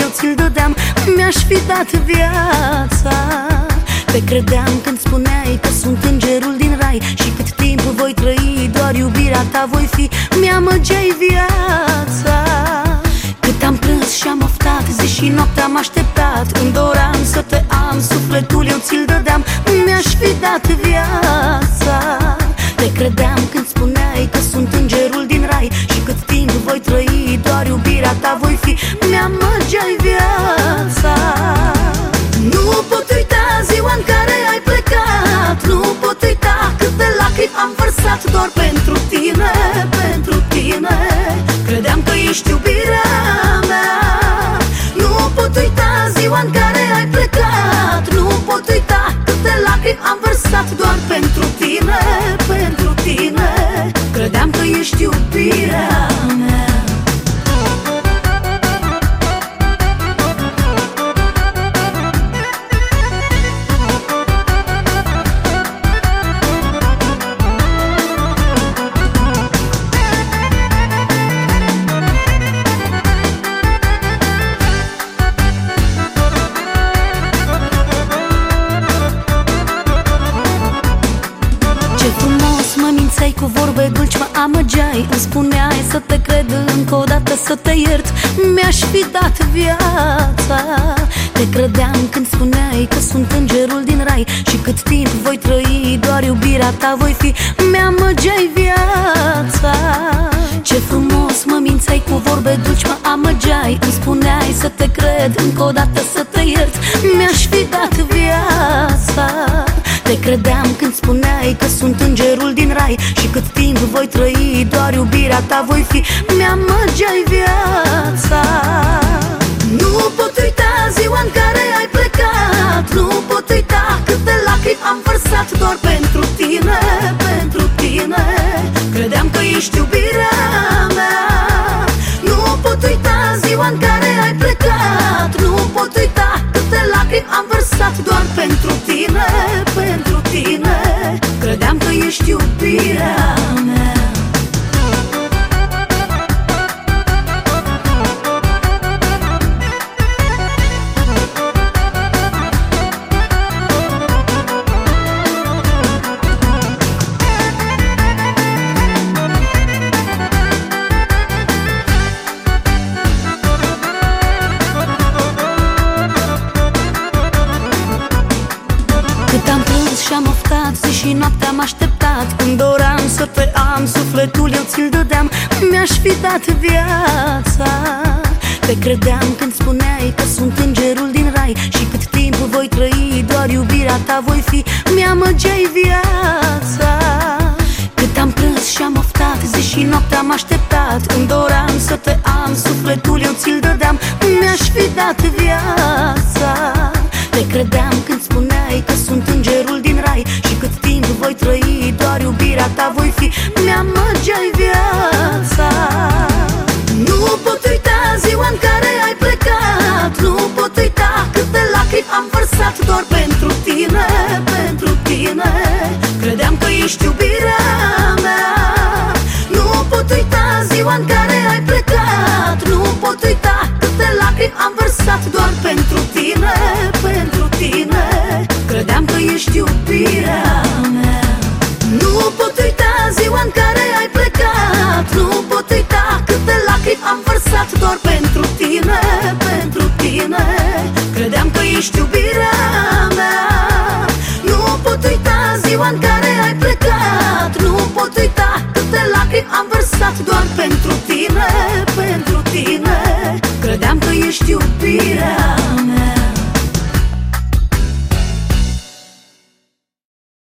eu ți-l dădeam, mi-aș fi dat viața. Te credeam când spuneai că sunt îngerul din rai și cât timp voi trăi, doar iubirea ta voi fi. Mi-amăgeai viața. Cât am plâns și am oftat, zi și noapte am așteptat, îmi doream să te am, sufletul eu ți-l dădeam, mi-aș fi dat viața. Te credeam când spuneai că sunt îngerul din rai și cât timp voi trăi, doar iubirea ta voi fi. Mi-amăgeai viața. Nu pot uita ziua în care ai plecat, nu pot uita câte lacrimi am vărsat doar pentru tine, pentru tine. Credeam că ești iubirea mea. Nu pot uita ziua în care ai plecat, nu pot uita câte lacrimi am vărsat doar pentru tine, pentru tine. Credeam că ești iubirea mea. Cu vorbe dulci mă amăgeai, îmi spuneai să te cred încă o dată, să te iert, mi-aș fi dat viața. Te credeam când spuneai că sunt îngerul din rai și cât timp voi trăi, doar iubirea ta voi fi. Mi-amăgeai viața. Ce frumos mă mințeai, cu vorbe dulci mă amăgeai, îmi spuneai să te cred încă o dată, să te iert, mi-aș fi dat viața. Te credeam când spuneai că sunt îngerul din rai și cât timp voi trăi, doar iubirea ta voi fi. Mi-amăgeai viața. Nu pot uita ziua în care ai plecat, nu pot uita câte lacrimi am vărsat doar pentru tine, pentru tine. Credeam că ești iubirea mea. Nu pot uita ziua în care ai plecat, nu pot uita câte lacrimi am vărsat doar pentru tine, pentru tine. Credeam că ești iubirea mea. Cât am plâns și am oftat, zi și noapte am așteptat, îmi doream să te am, sufletul eu ți-l dădeam, mi-aș fi dat viața. Te credeam când spuneai că sunt îngerul din rai și cât timp voi trăi, doar iubirea ta voi fi. Mi-amăgeai viața. Cât am plâns și am oftat, zi și noapte am așteptat, îmi doream să te am, sufletul eu ți-l dădeam, mi-aș fi dat viața. Te credeam când spuneai că sunt îngerul din rai și cât timp voi trăi, doar iubirea ta voi fi. Mi-amăgeai viața. Nu pot uita ziua în care ai plecat, nu pot uita câte lacrimi am vărsat doar pentru tine, pentru tine. Credeam că ești iubirea mea. Nu pot uita ziua în care ai plecat, nu pot uita câte lacrimi am vărsat doar pentru tine, pentru tine. Credeam că ești iubirea